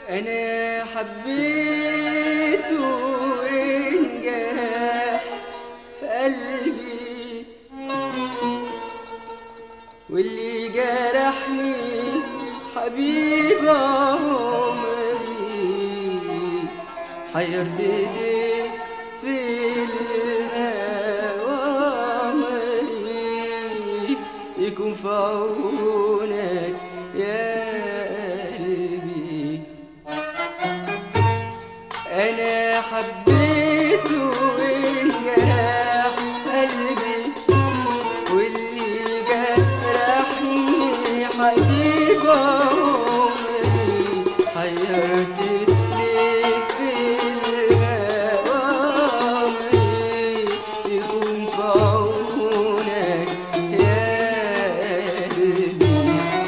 أنا حبيته وانجرح قلبي، واللي جرحني حبيب عمري، حيرت ليه في الهوى عمري، يكون في عونك يا قلبي. أنا حبيته وانجرح قلبي، واللي جرحني حبيب عمري، حيرت ليه في الهوى عمري، يكون في عونك يا قلبي.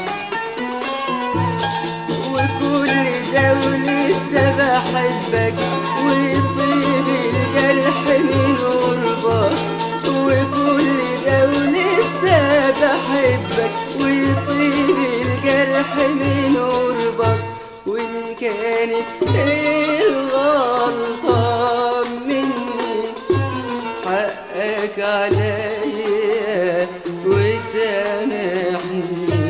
وكل ده ولسه بحبك، وطيب الجرح من قربك، وكل ده ولسه بحبك، وطيب الجرح من قربك. وإن كانت الغلطة مني، حقك عليا وسامحني.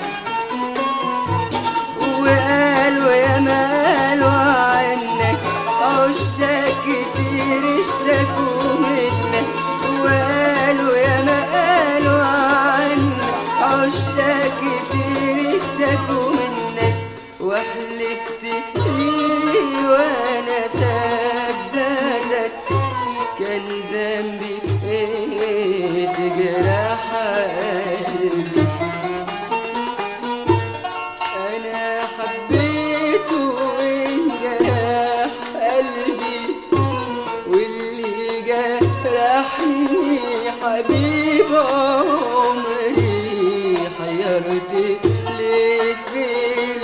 وقالوا يا ما قالوا عنك عشاق كتير اشتكوا منك، وقالوا يا ما قالوا عنك عشاق كتير اشتكوا منك. وحلفت لي وانا صدقتك، كان ذنبي ايه تجرح قلبي. أنا حبيته وانجرح قلبي، واللي جرحني حبيب عمري، حيرت ليه في